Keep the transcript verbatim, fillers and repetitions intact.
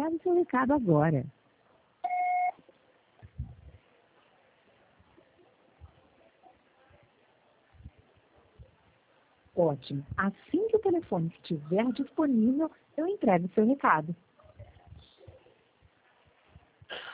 Grave seu recado agora. Ótimo. Assim que o telefone estiver disponível, eu entrego seu recado.